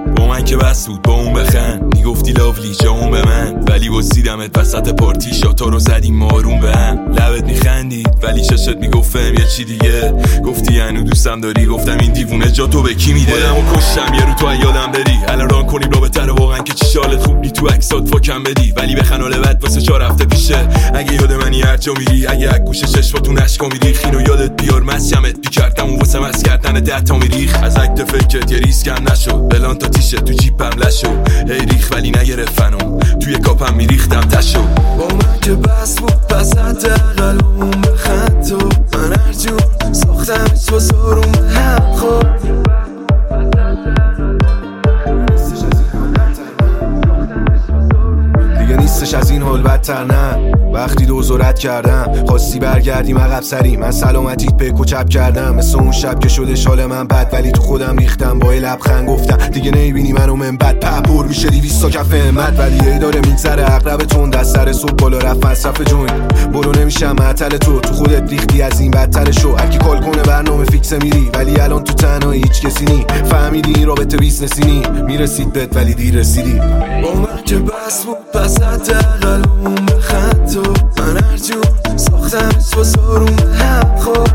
با من که بس بود با اون بخند میگفتی لاولی جامون به من، ولی بسیدمت وسط پارتی شاتا رو زدیم مارون به هم. لبت میخندید ولی ششت میگفتم یه چی دیگه، گفتی هنو دوستم داری، گفتم این دیوونه جا تو به کی میده. خودمو کشتم یه رو تو یادم بری، الان ران کنیم رابطه رو واقعا که چی شالت خوب نی تو عکسات فاکم بدی، ولی بخن لبت واسه 4 هفته پیشه. اگه یاد منی هر جا میری، اگه از گوش چشماتون اشکا میریخ، اینو یادت بیار مسیمت بیکردم و واسه مس کردن 10 تا میریخ. از اکت فکرت یه ریسکم نشو، بلان تا تیشه تو جیپم لشو، ای ریخ ولی نگرفت فنم، توی کاپم میریختم تشو. با من که بس بود پس حداقل اون بخند تو، من هر جور ساختم هیچ بازارون به هم خود. دیگه نیستش از این حال بدتر نه، وقتی دوزارت کردم خواستی برگردیم عقب سری، من سلامتیت پیک و چپ کردم مثل اون شب که شده شال من بد، ولی تو خودم ریختم با لبخند گفتم دیگه نمیبینی منو من بد. پپور میشه 200 تا کف همت، ولی ای داره میگذره عقرب تون دست سر صبح بالا رفت مصرف جوین. برو نمیشم معطل تو خودت ریختی از این بدتر شو، هرکی کال کنه برنامه فیکس میری، ولی الان تو تنهایی هیچ کسی نی، فهمیدی این رابطه بیزنسی نی، میرسید بهت ولی دیر رسیدی. با من که بس بود پس حداقل اون بخند تو، من هر جور ساختم هیچ بازارون به هم خود.